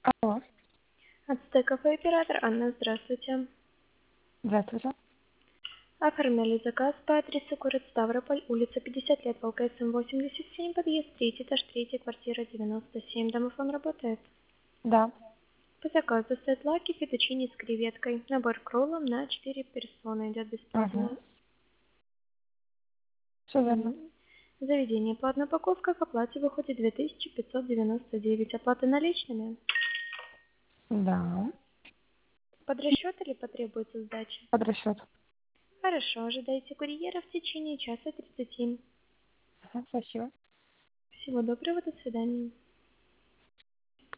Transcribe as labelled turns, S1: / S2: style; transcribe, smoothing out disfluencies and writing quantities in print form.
S1: Алло,
S2: Ацтеков и оператор Анна, здравствуйте.
S1: здравствуйте.
S2: Оформляли заказ по адресу город Ставрополь, улица 50 лет, Волга, СМ 87, подъезд 3, этаж 3, квартира 97. Домофон работает.
S1: Да,
S2: По заказу сет лаки, фетучини с креветкой. Набор к роллам на 4 персоны идет бесплатно.
S1: все верно.
S2: Заведение платная упаковка, к оплате выходит 2599. Оплата наличными.
S1: Да,
S2: Под расчет или потребуется сдача?
S1: под расчет.
S2: Хорошо, ожидайте курьера в течение часа 30.
S1: Спасибо.
S2: Всего доброго, до свидания.